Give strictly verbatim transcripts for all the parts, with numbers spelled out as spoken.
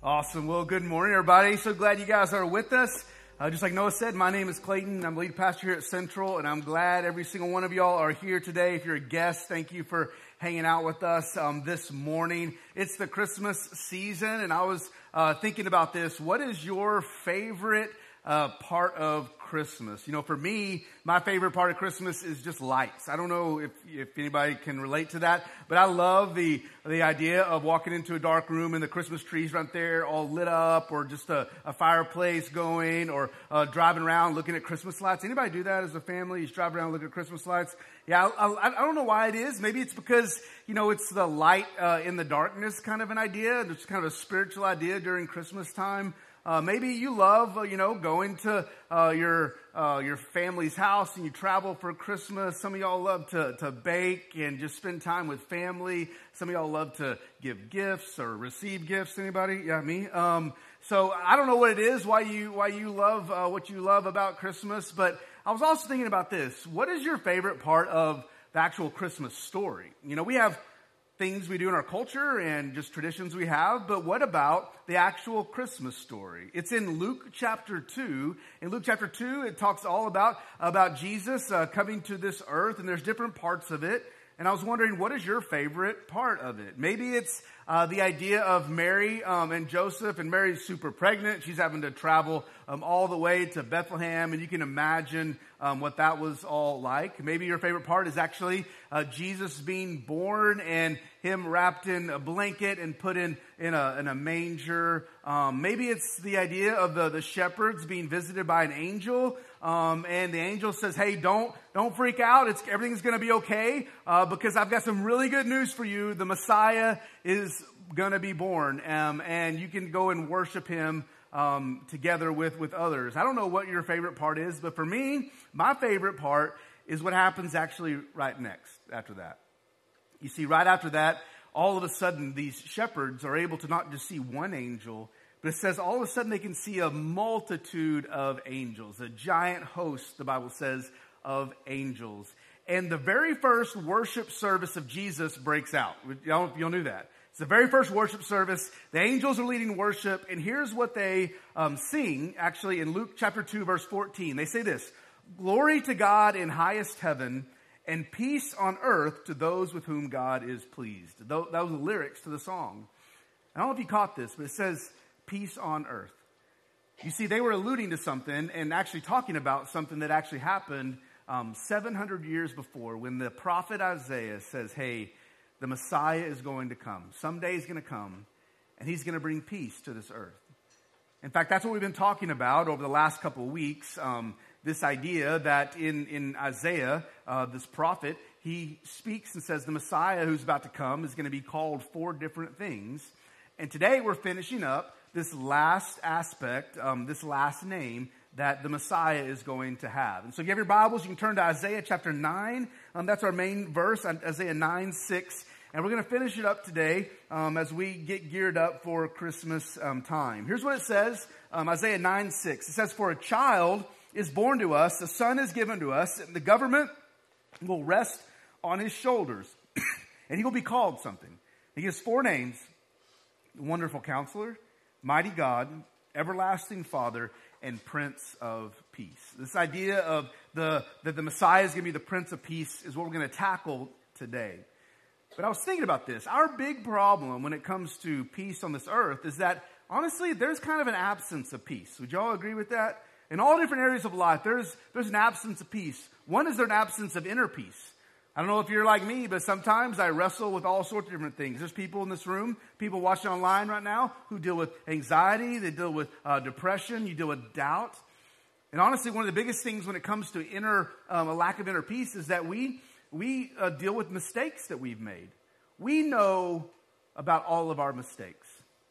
Awesome. Well, good morning, everybody. So glad you guys are with us. Uh, just like Noah said, my name is Clayton. I'm the lead pastor here at Central, and I'm glad every single one of y'all are here today. If you're a guest, thank you for hanging out with us um, this morning. It's the Christmas season, and I was uh, thinking about this. What is your favorite uh, part of Christmas? You know, for me, my favorite part of Christmas is just lights. I don't know if, if anybody can relate to that, but I love the the idea of walking into a dark room and the Christmas trees right there all lit up, or just a, a fireplace going, or uh, driving around looking at Christmas lights. Anybody do that as a family? You just drive around looking at Christmas lights? Yeah, I, I, I don't know why it is. Maybe it's because, you know, it's the light uh, in the darkness kind of an idea. It's kind of a spiritual idea during Christmas time. Uh, maybe you love, uh, you know, going to uh, your uh, your family's house and you travel for Christmas. Some of y'all love to, to bake and just spend time with family. Some of y'all love to give gifts or receive gifts. Anybody? Yeah, me. Um, so I don't know what it is, why you why you love uh, what you love about Christmas. But I was also thinking about this. What is your favorite part of the actual Christmas story? You know, we have things we do in our culture and just traditions we have, but what about the actual Christmas story? It's in Luke chapter two. In Luke chapter two, it talks all about, about Jesus uh, coming to this earth, and there's different parts of it. And I was wondering, what is your favorite part of it? Maybe it's uh, the idea of Mary um, and Joseph, and Mary's super pregnant. She's having to travel um, all the way to Bethlehem, and you can imagine um, what that was all like. Maybe your favorite part is actually uh, Jesus being born and him wrapped in a blanket and put in, in, a, in a manger. Um, maybe it's the idea of the, the shepherds being visited by an angel. Um, and the angel says, hey, don't, don't freak out. It's, everything's going to be okay, uh, because I've got some really good news for you. The Messiah is going to be born, um, and you can go and worship him, um, together with, with others. I don't know what your favorite part is, but for me, my favorite part is what happens actually right next after that. You see, right after that, all of a sudden, these shepherds are able to not just see one angel, but it says all of a sudden they can see a multitude of angels, a giant host, the Bible says, of angels. And the very first worship service of Jesus breaks out. Y'all, y'all knew that. It's the very first worship service. The angels are leading worship, and here's what they um, sing, actually, in Luke chapter two, verse fourteen. They say this: "Glory to God in highest heaven, and peace on earth to those with whom God is pleased." That was the lyrics to the song. I don't know if you caught this, but it says, peace on earth. You see, they were alluding to something and actually talking about something that actually happened um, seven hundred years before, when the prophet Isaiah says, hey, the Messiah is going to come. Someday he's going to come, and he's going to bring peace to this earth. In fact, that's what we've been talking about over the last couple of weeks. Um, this idea that in, in Isaiah, uh, this prophet, he speaks and says the Messiah who's about to come is going to be called four different things. And today we're finishing up this last aspect, um, this last name that the Messiah is going to have. And so if you have your Bibles, you can turn to Isaiah chapter nine. Um, that's our main verse, Isaiah nine six. And we're going to finish it up today um, as we get geared up for Christmas um, time. Here's what it says, um, Isaiah nine six. It says, "For a child is born to us, a son is given to us, and the government will rest on his shoulders, and he will be called something. He has four names: Wonderful Counselor, Mighty God, Everlasting Father, and Prince of Peace." This idea of the that the Messiah is going to be the Prince of Peace is what we're going to tackle today. But I was thinking about this. Our big problem when it comes to peace on this earth is that, honestly, there's kind of an absence of peace. Would you all agree with that? In all different areas of life, there's there's an absence of peace. One is there an absence of inner peace. I don't know if you're like me, but sometimes I wrestle with all sorts of different things. There's people in this room, people watching online right now, who deal with anxiety, they deal with uh, depression, you deal with doubt. And honestly, one of the biggest things when it comes to inner, um, a lack of inner peace is that we we uh, deal with mistakes that we've made. We know about all of our mistakes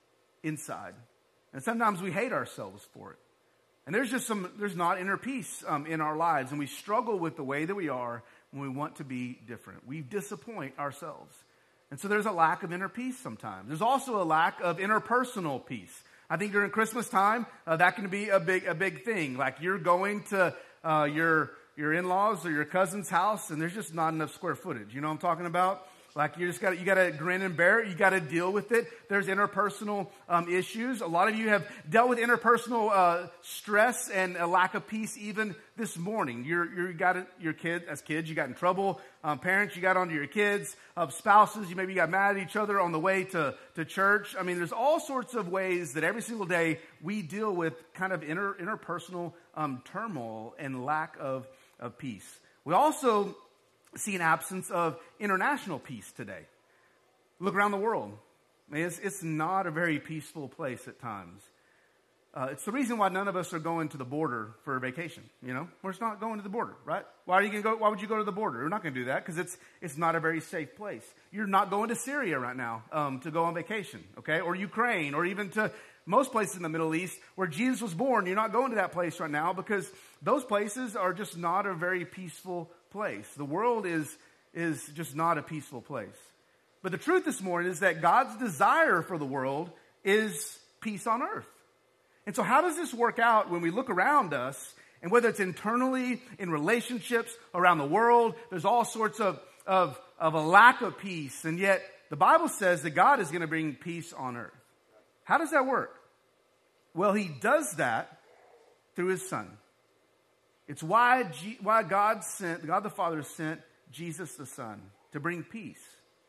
inside. And sometimes we hate ourselves for it. And there's just some, there's not inner peace um, in our lives. And we struggle with the way that we are when we want to be different. We disappoint ourselves. And so there's a lack of inner peace sometimes. There's also a lack of interpersonal peace. I think during Christmas time, uh, that can be a big, a big thing. Like you're going to uh, your, your in-laws or your cousin's house, and there's just not enough square footage. You know what I'm talking about? Like you just got you got to grin and bear it. You got to deal with it. There's interpersonal um, issues. A lot of you have dealt with interpersonal uh, stress and a lack of peace even this morning. You're you got it, your kid as kids. You got in trouble. Um, parents, you got onto your kids. Uh, spouses, you maybe got mad at each other on the way to to church. I mean, there's all sorts of ways that every single day we deal with kind of inter, interpersonal um, turmoil and lack of of peace. We also see an absence of international peace today. Look around the world. I mean, it's, it's not a very peaceful place at times. Uh, it's the reason why none of us are going to the border for a vacation. You know, we're just not going to the border, right? Why are you going to go? Why would you go to the border? We're not going to do that because it's it's not a very safe place. You're not going to Syria right now um, to go on vacation, okay? Or Ukraine, or even to most places in the Middle East where Jesus was born. You're not going to that place right now because those places are just not a very peaceful place. The world is is just not a peaceful place. But the truth this morning is that God's desire for the world is peace on earth. And so how does this work out when we look around us, and whether it's internally, in relationships, around the world, there's all sorts of, of, of a lack of peace, and yet the Bible says that God is going to bring peace on earth. How does that work? Well, he does that through his son. It's why, G- why God sent, God the Father sent Jesus the Son to bring peace.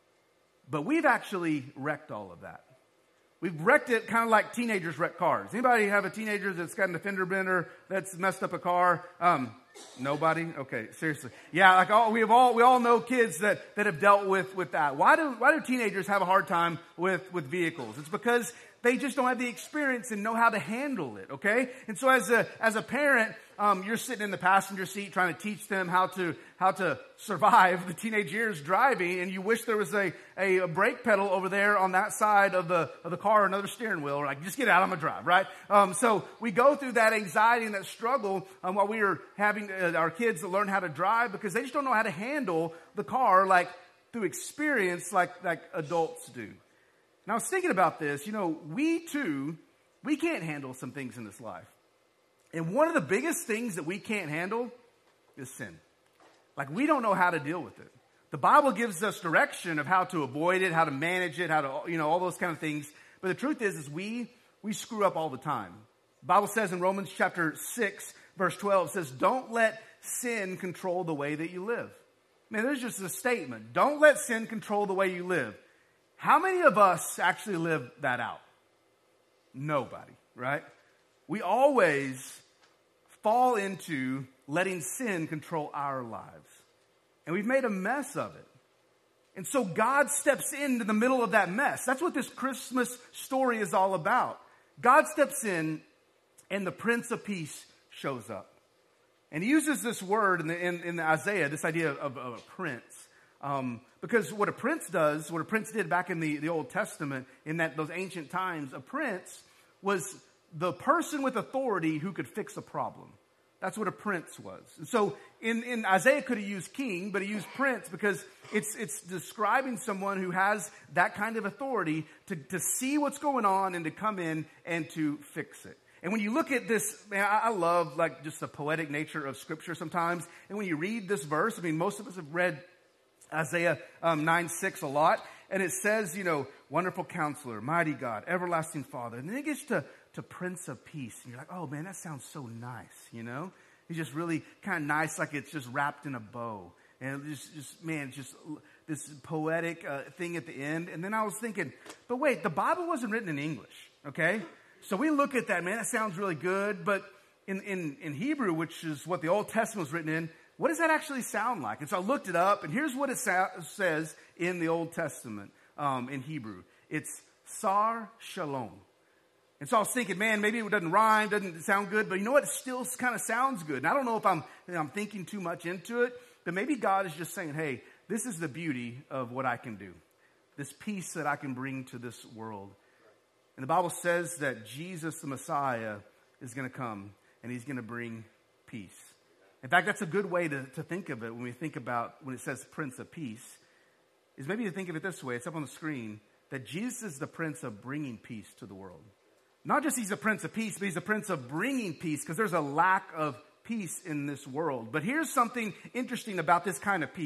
But we've actually wrecked all of that. We've wrecked it kind of like teenagers wreck cars. Anybody have a teenager that's got a fender bender that's messed up a car? Um, nobody? Okay, seriously. Yeah, like all, we have all we all know kids that, that have dealt with, with that. Why do why do teenagers have a hard time with, with vehicles? It's because they just don't have the experience and know how to handle it, okay? And so as a as a parent, um, you're sitting in the passenger seat trying to teach them how to how to survive the teenage years driving, and you wish there was a, a, a brake pedal over there on that side of the of the car, another steering wheel, or like, just get out, I'm gonna drive, right? Um, so we go through that anxiety and that struggle um, while we are having uh, our kids learn how to drive because they just don't know how to handle the car like through experience like like adults do. And I was thinking about this, you know, we too, we can't handle some things in this life. And one of the biggest things that we can't handle is sin. Like, we don't know how to deal with it. The Bible gives us direction of how to avoid it, how to manage it, how to, you know, all those kind of things. But the truth is, is we, we screw up all the time. The Bible says in Romans chapter six, verse twelve, it says, don't let sin control the way that you live. Man, there's just a statement. Don't let sin control the way you live. How many of us actually live that out? Nobody, right? We always fall into letting sin control our lives. And we've made a mess of it. And so God steps into the middle of that mess. That's what this Christmas story is all about. God steps in and the Prince of Peace shows up. And he uses this word in, the, in, in the Isaiah, this idea of, of a prince. Um, because what a prince does, what a prince did back in the, the Old Testament, in that those ancient times, a prince was the person with authority who could fix a problem. That's what a prince was. And so in, in Isaiah could have used king, but he used prince because it's it's describing someone who has that kind of authority to, to see what's going on and to come in and to fix it. And when you look at this, man, I, I love like just the poetic nature of Scripture sometimes. And when you read this verse, I mean, most of us have read Isaiah um, nine six a lot, and it says, you know, wonderful counselor, mighty God, everlasting Father. And then it gets to, to Prince of Peace. And you're like, oh man, that sounds so nice, you know? It's just really kind of nice, like it's just wrapped in a bow. And it's just, just man, just this poetic uh, thing at the end. And then I was thinking, but wait, the Bible wasn't written in English, okay? So we look at that, man, that sounds really good. But in, in, in Hebrew, which is what the Old Testament was written in, what does that actually sound like? And so I looked it up, and here's what it sa- says in the Old Testament um, in Hebrew. It's Sar Shalom. And so I was thinking, man, maybe it doesn't rhyme, doesn't sound good, but you know what? It still kind of sounds good. And I don't know if I'm, you know, I'm thinking too much into it, but maybe God is just saying, hey, this is the beauty of what I can do, this peace that I can bring to this world. And the Bible says that Jesus, the Messiah, is going to come, and he's going to bring peace. In fact, that's a good way to, to think of it when we think about, when it says Prince of Peace, is maybe to think of it this way. It's up on the screen, that Jesus is the Prince of bringing peace to the world. Not just he's the Prince of Peace, but he's the Prince of bringing peace, because there's a lack of peace in this world. But here's something interesting about this kind of peace.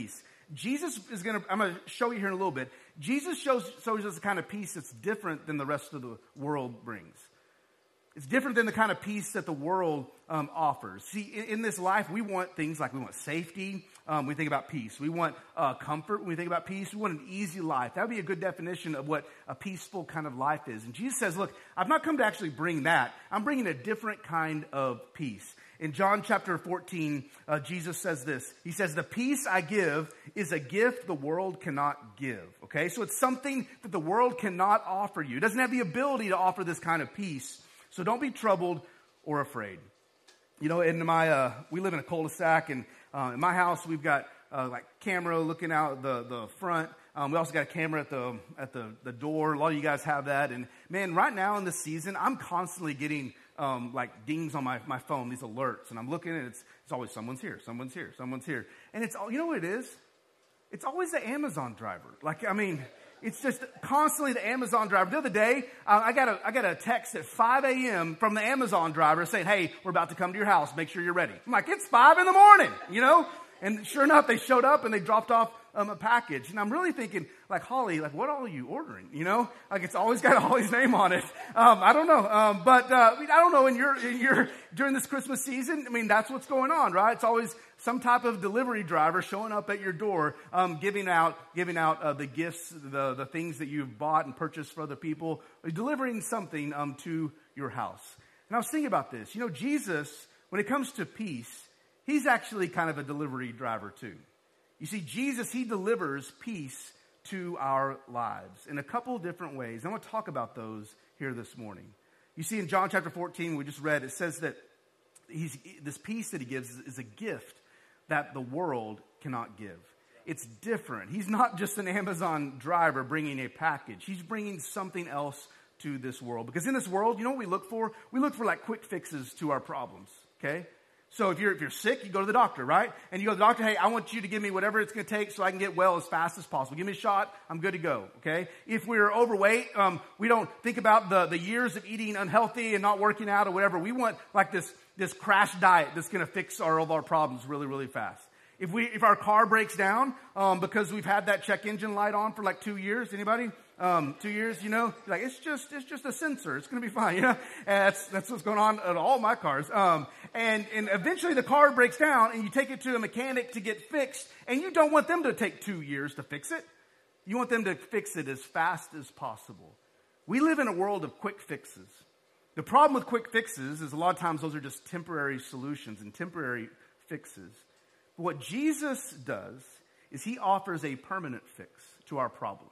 Jesus is going to, I'm going to show you here in a little bit. Jesus shows, shows us a kind of peace that's different than the rest of the world brings. It's different than the kind of peace that the world um, offers. See, in, in this life, we want things like we want safety. Um, we think about peace. We want uh, comfort when we think about peace. We want an easy life. That would be a good definition of what a peaceful kind of life is. And Jesus says, look, I've not come to actually bring that. I'm bringing a different kind of peace. In John chapter fourteen, uh, Jesus says this. He says, the peace I give is a gift the world cannot give. Okay, so it's something that the world cannot offer you. It doesn't have the ability to offer this kind of peace. So don't be troubled or afraid. You know, in my, uh, we live in a cul-de-sac, and uh, in my house we've got uh, like camera looking out the the front. Um, we also got a camera at the at the the door. A lot of you guys have that. And man, right now in this season, I'm constantly getting um, like dings on my, my phone, these alerts, and I'm looking, and it's it's always someone's here, someone's here, someone's here, and it's all, you know what it is? It's always the Amazon driver. Like I mean. It's just constantly the Amazon driver. The other day, uh, I got a I got a text at five a.m. from the Amazon driver saying, hey, we're about to come to your house. Make sure you're ready. I'm like, it's five in the morning, you know? And sure enough, they showed up and they dropped off um, a package. And I'm really thinking, like, Holly, like, what all are you ordering? You know? Like, it's always got Holly's name on it. Um, I don't know. Um, but uh, I, mean, I don't know, in your, in your, during this Christmas season, I mean, that's what's going on, right? It's always some type of delivery driver showing up at your door, um, giving out, giving out uh, the gifts, the, the things that you've bought and purchased for other people, delivering something um, to your house. And I was thinking about this. You know, Jesus, when it comes to peace, he's actually kind of a delivery driver too. You see, Jesus, he delivers peace to our lives in a couple of different ways. I want to talk about those here this morning. You see, in John chapter fourteen, we just read, it says that he's, this peace that he gives is, is a gift that the world cannot give. It's different. He's not just an Amazon driver bringing a package. He's bringing something else to this world. Because in this world, you know what we look for? We look for like quick fixes to our problems, okay? So if you're if you're sick, you go to the doctor, right? And you go to the doctor, hey, I want you to give me whatever it's going to take so I can get well as fast as possible. Give me a shot, I'm good to go, okay? If we're overweight, um, we don't think about the, the years of eating unhealthy and not working out or whatever. We want like this, this crash diet that's going to fix our, all of our problems really, really fast. If we if our car breaks down um, because we've had that check engine light on for like two years, anybody? Um, two years, you know, like it's just it's just a sensor. It's going to be fine, you know. And that's that's what's going on at all my cars. Um, and and eventually the car breaks down, and you take it to a mechanic to get fixed, and you don't want them to take two years to fix it. You want them to fix it as fast as possible. We live in a world of quick fixes. The problem with quick fixes is a lot of times those are just temporary solutions and temporary fixes. But what Jesus does is he offers a permanent fix to our problem.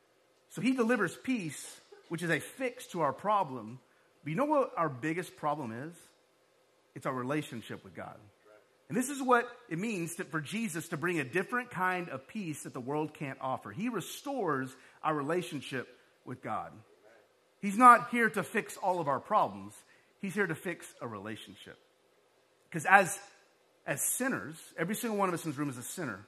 So he delivers peace, which is a fix to our problem. But you know what our biggest problem is? It's our relationship with God. And this is what it means to, for Jesus to bring a different kind of peace that the world can't offer. He restores our relationship with God. He's not here to fix all of our problems. He's here to fix a relationship. Because as, as sinners, every single one of us in this room is a sinner.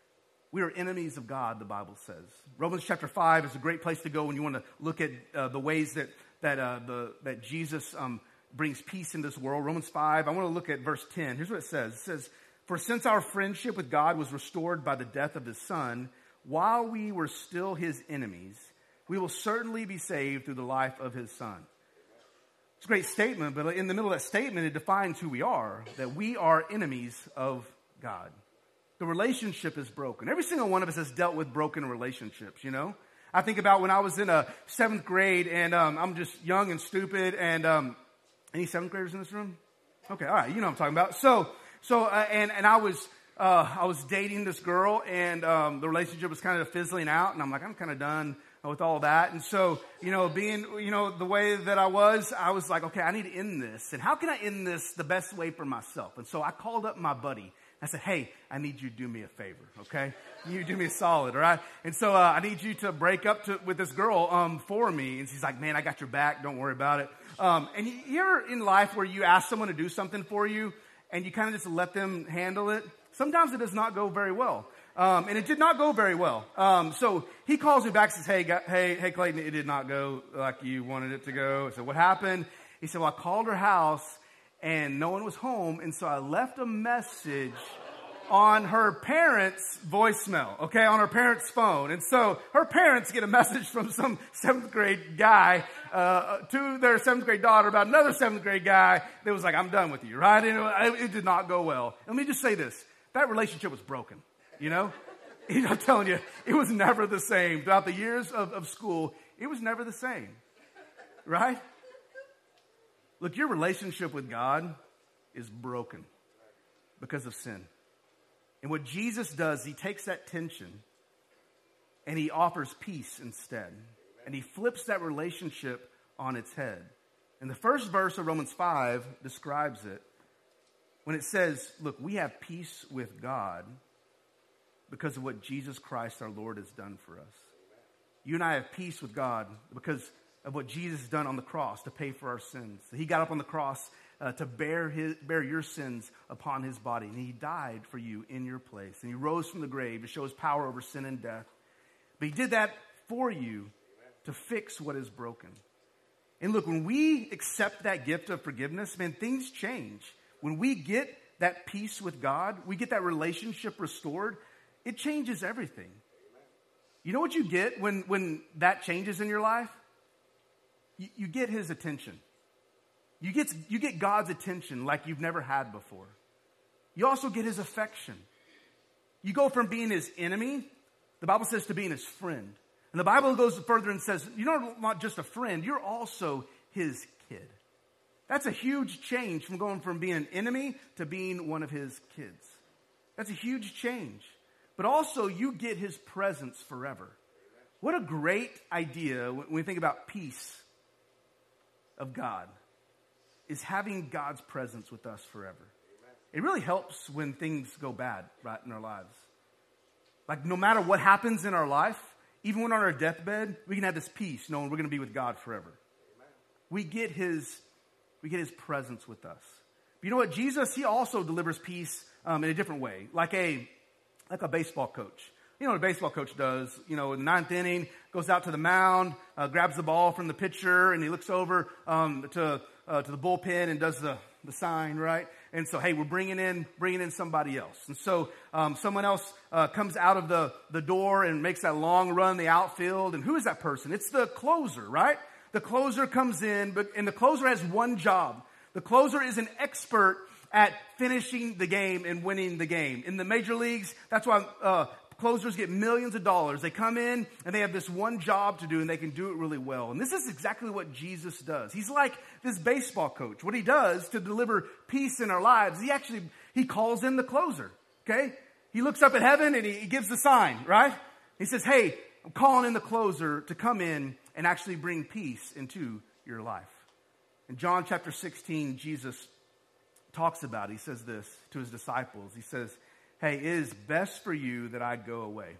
We are enemies of God, the Bible says. Romans chapter five is a great place to go when you want to look at uh, the ways that that uh, the that Jesus um, brings peace in this world. Romans five, I want to look at verse ten. Here's what it says. It says, "For since our friendship with God was restored by the death of his Son, while we were still his enemies, we will certainly be saved through the life of his Son." It's a great statement, but in the middle of that statement, it defines who we are, that we are enemies of God. The relationship is broken. Every single one of us has dealt with broken relationships, you know? I think about when I was in a seventh grade, and um, I'm just young and stupid, and um, any seventh graders in this room? Okay, all right, you know what I'm talking about. So, so, uh, and, and I was, uh, I was dating this girl, and um, the relationship was kind of fizzling out, and I'm like, I'm kind of done with all that. And so, you know, being, you know, the way that I was, I was like, okay, I need to end this. And how can I end this the best way for myself? And so I called up my buddy. I said, hey, I need you to do me a favor, okay? You do me a solid, all right? And so uh, I need you to break up to, with this girl um, for me. And she's like, man, I got your back. Don't worry about it. Um, and you ever in life where you ask someone to do something for you and you kind of just let them handle it? Sometimes it does not go very well. Um, and it did not go very well. Um, so he calls me back and says, hey, got, hey, hey, Clayton, it did not go like you wanted it to go. I said, what happened? He said, well, I called her house and no one was home. And so I left a message on her parents' voicemail, okay, on her parents' phone. And so her parents get a message from some seventh grade guy uh, to their seventh grade daughter about another seventh grade guy that was like, I'm done with you, right? And it, it did not go well. Let me just say this. That relationship was broken, you know? I'm telling you, it was never the same. Throughout the years of, of school, it was never the same, right? Look, your relationship with God is broken because of sin. And what Jesus does, he takes that tension and he offers peace instead. And he flips that relationship on its head. And the first verse of Romans five describes it when it says, look, we have peace with God because of what Jesus Christ our Lord has done for us. You and I have peace with God because of what Jesus has done on the cross to pay for our sins. He got up on the cross uh, to bear his, bear your sins upon his body. And he died for you in your place. And he rose from the grave to show his power over sin and death. But he did that for you to fix what is broken. And look, when we accept that gift of forgiveness, man, things change. When we get that peace with God, we get that relationship restored, it changes everything. You know what you get when, when that changes in your life? You, you get his attention. You get, you get God's attention like you've never had before. You also get his affection. You go from being his enemy, the Bible says, to being his friend. And the Bible goes further and says, you're not just a friend, you're also his kid. That's a huge change from going from being an enemy to being one of his kids. That's a huge change. But also, you get his presence forever. What a great idea when we think about peace of God, is having God's presence with us forever. It really helps when things go bad, right, in our lives. Like, no matter what happens in our life, even when on our deathbed, we can have this peace knowing we're going to be with God forever. We get his, we get his presence with us. But you know what? Jesus, he also delivers peace um, in a different way, like a like a baseball coach. You know what a baseball coach does? You know, in the ninth inning, goes out to the mound, uh, grabs the ball from the pitcher, and he looks over um, to uh, to the bullpen and does the, the sign, right? And so, hey, we're bringing in bringing in somebody else. And so um, someone else uh, comes out of the, the door and makes that long run in the outfield. And who is that person? It's the closer, right? The closer comes in, but and the closer has one job. The closer is an expert at finishing the game and winning the game. In the major leagues, that's why uh, closers get millions of dollars. They come in and they have this one job to do and they can do it really well. And this is exactly what Jesus does. He's like this baseball coach. What he does to deliver peace in our lives, he actually, he calls in the closer, okay? He looks up at heaven and he, he gives the sign, right? He says, hey, I'm calling in the closer to come in and actually bring peace into your life. In John chapter sixteen, Jesus talks about it. He says this to his disciples. He says, hey, it is best for you that I go away.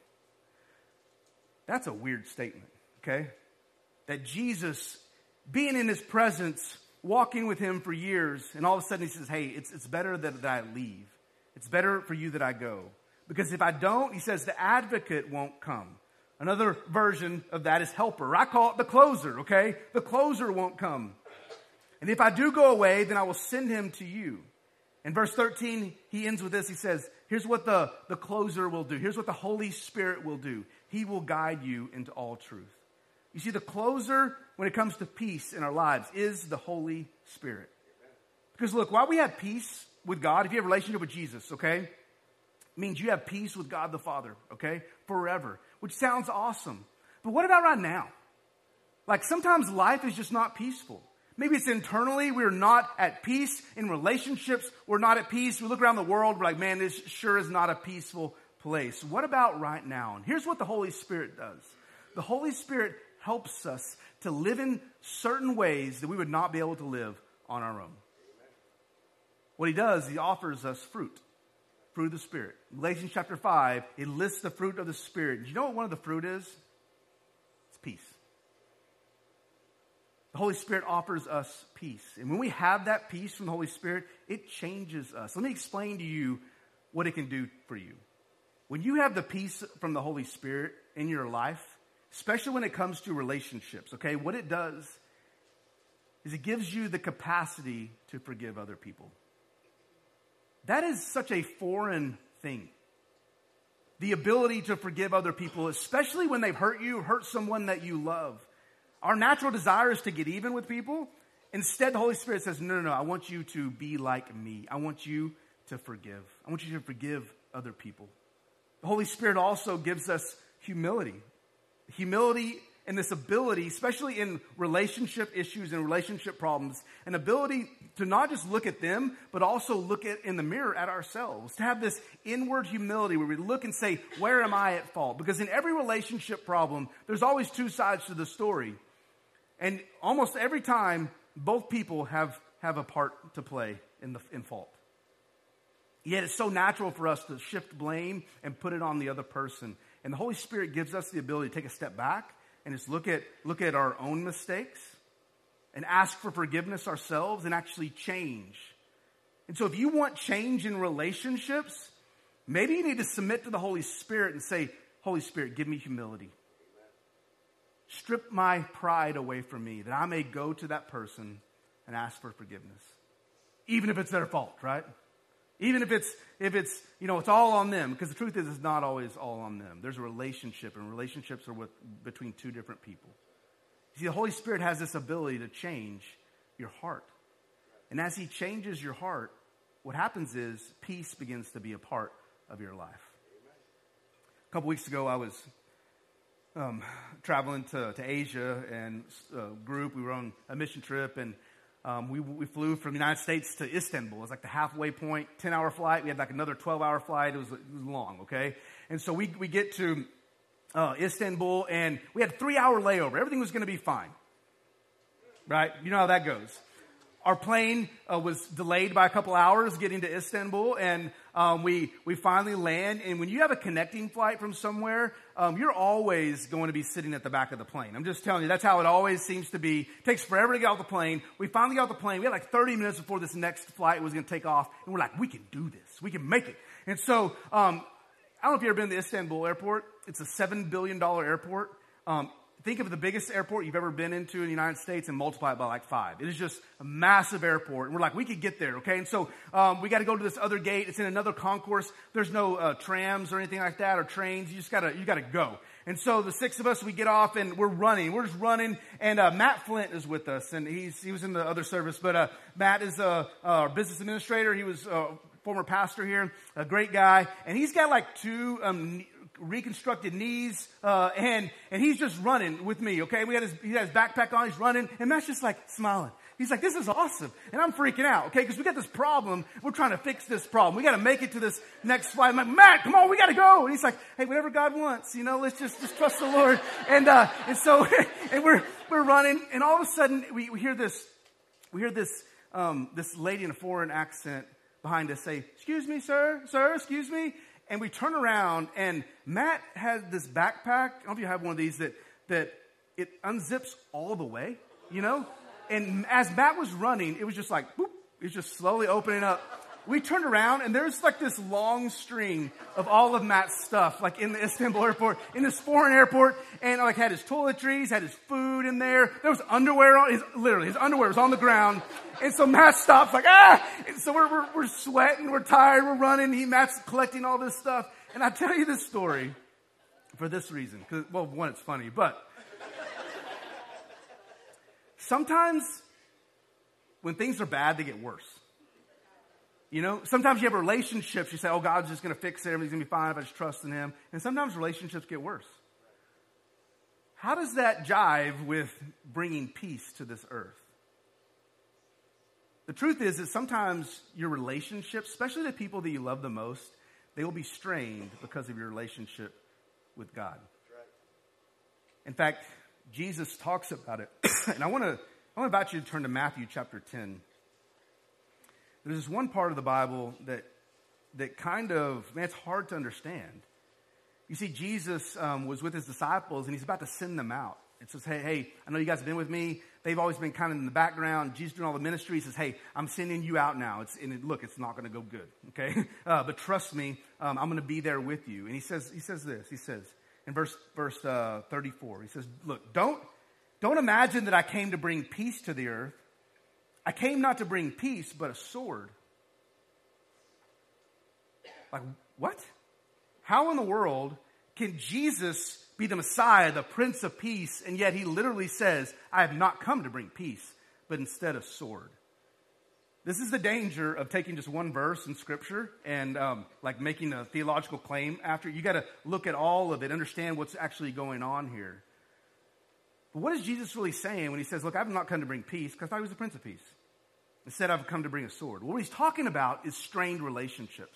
That's a weird statement, okay? That Jesus, being in his presence, walking with him for years, and all of a sudden he says, hey, it's, it's better that, that I leave. It's better for you that I go. Because if I don't, he says, the advocate won't come. Another version of that is helper. I call it the closer, okay? The closer won't come. And if I do go away, then I will send him to you. In verse thirteen, he ends with this. He says, here's what the, the closer will do. Here's what the Holy Spirit will do. He will guide you into all truth. You see, the closer when it comes to peace in our lives is the Holy Spirit. Because look, while we have peace with God, if you have a relationship with Jesus, okay, it means you have peace with God the Father, okay, forever, which sounds awesome. But what about right now? Like sometimes life is just not peaceful. Maybe it's internally, we're not at peace. In relationships, we're not at peace. We look around the world, we're like, man, this sure is not a peaceful place. What about right now? And here's what the Holy Spirit does. The Holy Spirit helps us to live in certain ways that we would not be able to live on our own. What he does, he offers us fruit. Fruit of the Spirit. In Galatians chapter five, it lists the fruit of the Spirit. Do you know what one of the fruit is? It's peace. The Holy Spirit offers us peace. And when we have that peace from the Holy Spirit, it changes us. Let me explain to you what it can do for you. When you have the peace from the Holy Spirit in your life, especially when it comes to relationships, okay, what it does is it gives you the capacity to forgive other people. That is such a foreign thing. The ability to forgive other people, especially when they've hurt you, hurt someone that you love. Our natural desire is to get even with people. Instead, the Holy Spirit says, no, no, no, I want you to be like me. I want you to forgive. I want you to forgive other people. The Holy Spirit also gives us humility. Humility and this ability, especially in relationship issues and relationship problems, an ability to not just look at them, but also look at in the mirror at ourselves. To have this inward humility where we look and say, where am I at fault? Because in every relationship problem, there's always two sides to the story. And almost every time, both people have, have a part to play in the in fault. Yet it's so natural for us to shift blame and put it on the other person. And the Holy Spirit gives us the ability to take a step back and just look at look at our own mistakes and ask for forgiveness ourselves and actually change. And so if you want change in relationships, maybe you need to submit to the Holy Spirit and say, Holy Spirit, give me humility. Strip my pride away from me that I may go to that person and ask for forgiveness. Even if it's their fault, right? Even if it's, if it's, you know, it's all on them. Because the truth is, it's not always all on them. There's a relationship, and relationships are with, between two different people. See, the Holy Spirit has this ability to change your heart. And as He changes your heart, what happens is peace begins to be a part of your life. A couple weeks ago, I was um, traveling to, to Asia, and a group, we were on a mission trip, and Um, we, we flew from the United States to Istanbul. It was like the halfway point, ten-hour flight. We had like another twelve-hour flight. It was, it was long, okay? And so we, we get to uh, Istanbul, and we had a three-hour layover. Everything was going to be fine, right? You know how that goes. Our plane uh, was delayed by a couple hours getting to Istanbul, and um, we we finally land. And when you have a connecting flight from somewhere, um, you're always going to be sitting at the back of the plane. I'm just telling you, that's how it always seems to be. It takes forever to get off the plane. We finally got off the plane. We had like thirty minutes before this next flight was going to take off, and we're like, we can do this. We can make it. And so um, I don't know if you've ever been to Istanbul Airport. It's a seven billion dollars airport. Um, Think of the biggest airport you've ever been into in the United States and multiply it by like five. It is just a massive airport. And we're like, we could get there, okay? And so um, we got to go to this other gate. It's in another concourse. There's no uh, trams or anything like that or trains. You just got to you got to go. And so the six of us, we get off and we're running. We're just running. And uh, Matt Flint is with us. And he's he was in the other service. But uh, Matt is uh, our business administrator. He was a former pastor here, a great guy. And he's got like two um reconstructed knees, uh, and, and he's just running with me, okay? We had his, he had his backpack on, he's running, and Matt's just like smiling. He's like, this is awesome. And I'm freaking out, okay? Because we got this problem. We're trying to fix this problem. We got to make it to this next flight. I'm like, Matt, come on, we got to go. And he's like, hey, whatever God wants, you know, let's just, just trust the Lord. And, uh, and so, and we're, we're running, and all of a sudden, we, we hear this, we hear this, um, this lady in a foreign accent behind us say, excuse me, sir, sir, excuse me. And we turn around, and Matt had this backpack. I don't know if you have one of these that, that it unzips all the way, you know? And as Matt was running, it was just like, boop, it was just slowly opening up. We turned around, and there's like this long string of all of Matt's stuff, like in the Istanbul airport, in this foreign airport, and like had his toiletries, had his food in there. There was underwear on, his, literally, his underwear was on the ground. And so Matt stops like, ah! And so we're, we're, we're sweating, we're tired, we're running. He, Matt's collecting all this stuff. And I tell you this story for this reason. Cause, well, one, it's funny, but sometimes when things are bad, they get worse. You know, sometimes you have relationships, you say, oh, God's just going to fix it, everything's going to be fine if I just trust in Him. And sometimes relationships get worse. How does that jive with bringing peace to this earth? The truth is that sometimes your relationships, especially the people that you love the most, they will be strained because of your relationship with God. In fact, Jesus talks about it. And I want to I want to invite you to turn to Matthew chapter ten. There's this one part of the Bible that that kind of, man, it's hard to understand. You see, Jesus um, was with His disciples, and He's about to send them out. It says, hey, hey, I know you guys have been with me. They've always been kind of in the background. Jesus doing all the ministry. He says, hey, I'm sending you out now. It's, and it, look, it's not going to go good, okay? Uh, but trust me, um, I'm going to be there with you. And he says, he says this. He says in verse verse uh, thirty-four, he says, look, don't don't imagine that I came to bring peace to the earth. I came not to bring peace, but a sword. Like, what? How in the world can Jesus be the Messiah, the Prince of Peace, and yet he literally says, I have not come to bring peace, but instead a sword? This is the danger of taking just one verse in Scripture and um, like making a theological claim after. You got to look at all of it, understand what's actually going on here. But what is Jesus really saying when he says, look, I've not come to bring peace, because I thought he was the Prince of Peace. Instead, I've come to bring a sword. What he's talking about is strained relationships.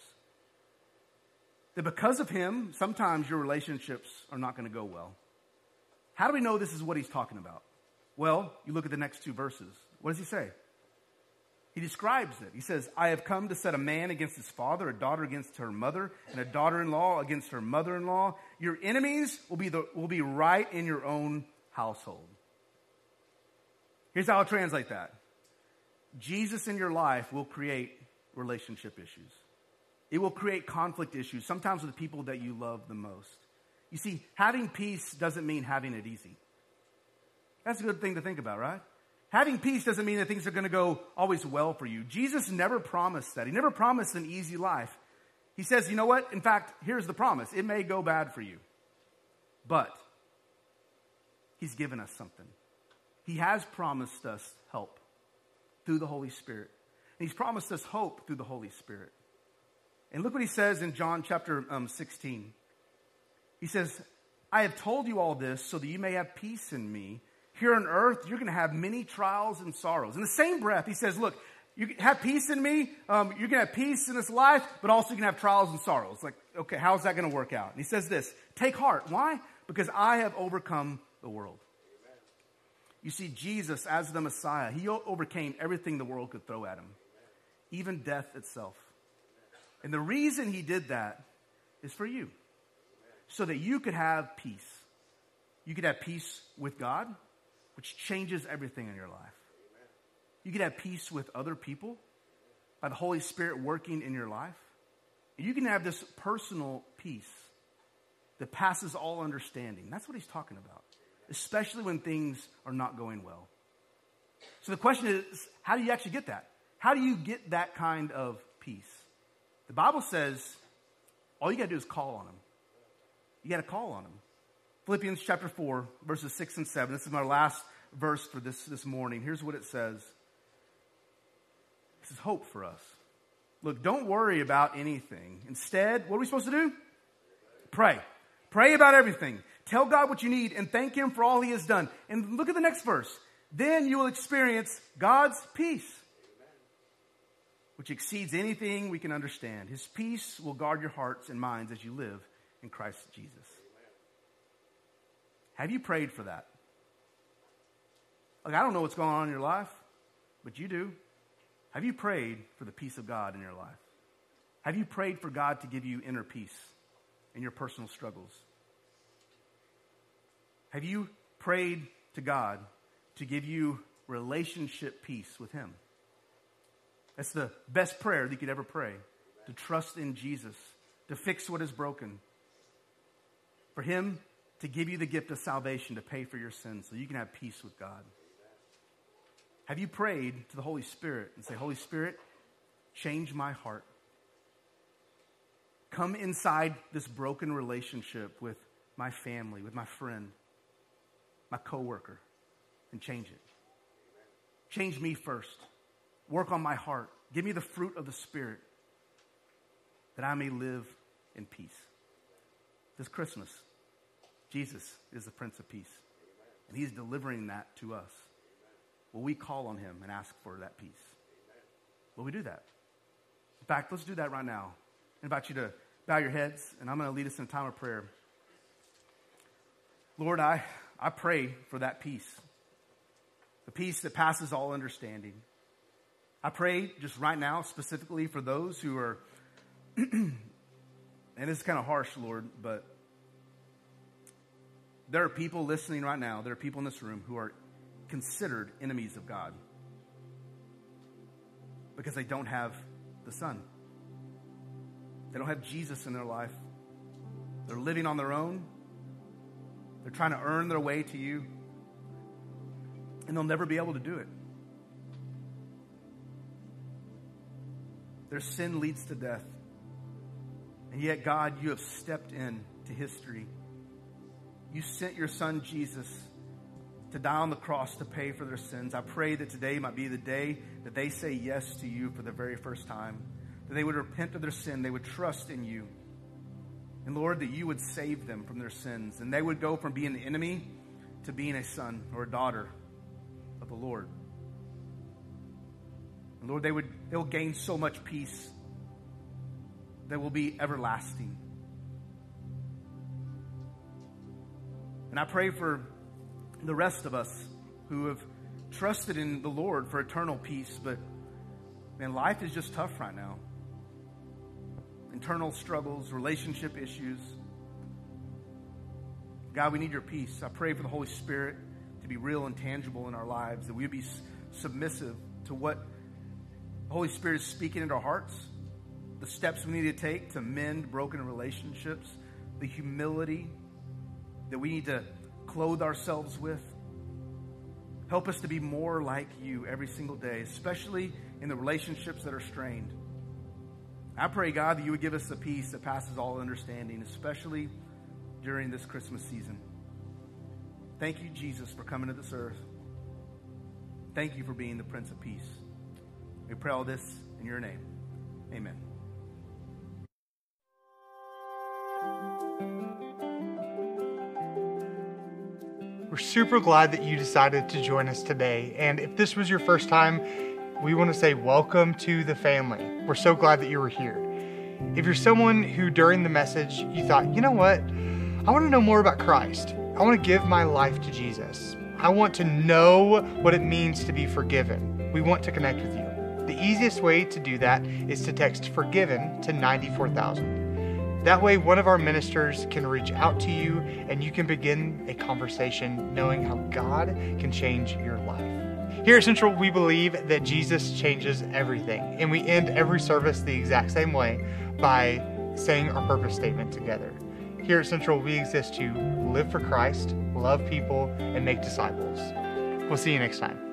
That because of him, sometimes your relationships are not going to go well. How do we know this is what he's talking about? Well, you look at the next two verses. What does he say? He describes it. He says, I have come to set a man against his father, a daughter against her mother, and a daughter-in-law against her mother-in-law. Your enemies will be, the, will be right in your own household. Here's how I'll translate that. Jesus in your life will create relationship issues. It will create conflict issues, sometimes with the people that you love the most. You see, having peace doesn't mean having it easy. That's a good thing to think about, right? Having peace doesn't mean that things are going to go always well for you. Jesus never promised that. He never promised an easy life. He says, you know what? In fact, here's the promise. It may go bad for you, but he's given us something. He has promised us help through the Holy Spirit. And he's promised us hope through the Holy Spirit. And look what he says in John chapter um, sixteen. He says, I have told you all this so that you may have peace in me. Here on earth, you're going to have many trials and sorrows. In the same breath, he says, look, you have peace in me. Um, you're going to have peace in this life, but also you're going to have trials and sorrows. Like, okay, how's that going to work out? And he says this, take heart. Why? Because I have overcome the world. Amen. You see, Jesus, as the Messiah, he overcame everything the world could throw at him, Amen. Even death itself. Amen. And the reason he did that is for you, Amen. So that you could have peace. You could have peace with God, which changes everything in your life. Amen. You could have peace with other people by the Holy Spirit working in your life. And you can have this personal peace that passes all understanding. That's what he's talking about, especially when things are not going well. So the question is, how do you actually get that? How do you get that kind of peace? The Bible says all you got to do is call on him. You got to call on him. Philippians chapter four, verses six and seven. This is my last verse for this, this morning. Here's what it says. This is hope for us. Look, don't worry about anything. Instead, what are we supposed to do? Pray. Pray about everything. Tell God what you need and thank him for all he has done. And look at the next verse. Then you will experience God's peace, which exceeds anything we can understand. His peace will guard your hearts and minds as you live in Christ Jesus. Have you prayed for that? Like, I don't know what's going on in your life, but you do. Have you prayed for the peace of God in your life? Have you prayed for God to give you inner peace in your personal struggles? Have you prayed to God to give you relationship peace with him? That's the best prayer that you could ever pray. To trust in Jesus, to fix what is broken. For him to give you the gift of salvation to pay for your sins so you can have peace with God. Have you prayed to the Holy Spirit and say, Holy Spirit, change my heart. Come inside this broken relationship with my family, with my friend, my coworker, and change it. Change me first. Work on my heart. Give me the fruit of the Spirit that I may live in peace. This Christmas, Jesus is the Prince of Peace, and he's delivering that to us. Will we call on him and ask for that peace? Will we do that? In fact, let's do that right now. I invite you to bow your heads, and I'm going to lead us in a time of prayer. Lord, I, I pray for that peace, the peace that passes all understanding. I pray just right now specifically for those who are, and this is kind of harsh, Lord, but there are people listening right now, there are people in this room who are considered enemies of God because they don't have the Son. They don't have Jesus in their life. They're living on their own. They're trying to earn their way to you, and they'll never be able to do it. Their sin leads to death. And yet, God, you have stepped into history. You sent your son, Jesus, to die on the cross to pay for their sins. I pray that today might be the day that they say yes to you for the very first time, that they would repent of their sin, they would trust in you. And Lord, that you would save them from their sins, and they would go from being the enemy to being a son or a daughter of the Lord. And Lord, they would they will gain so much peace that will be everlasting. And I pray for the rest of us who have trusted in the Lord for eternal peace, but man, life is just tough right now. Internal struggles, relationship issues. God, we need your peace. I pray for the Holy Spirit to be real and tangible in our lives, that we would be submissive to what the Holy Spirit is speaking into our hearts, the steps we need to take to mend broken relationships, the humility that we need to clothe ourselves with. Help us to be more like you every single day, especially in the relationships that are strained. I pray, God, that you would give us the peace that passes all understanding, especially during this Christmas season. Thank you, Jesus, for coming to this earth. Thank you for being the Prince of Peace. We pray all this in your name. Amen. We're super glad that you decided to join us today. And if this was your first time, we want to say welcome to the family. We're so glad that you were here. If you're someone who during the message you thought, you know what, I want to know more about Christ. I want to give my life to Jesus. I want to know what it means to be forgiven. We want to connect with you. The easiest way to do that is to text forgiven to ninety-four thousand. That way, one of our ministers can reach out to you and you can begin a conversation knowing how God can change your life. Here at Central, we believe that Jesus changes everything, and we end every service the exact same way by saying our purpose statement together. Here at Central, we exist to live for Christ, love people, and make disciples. We'll see you next time.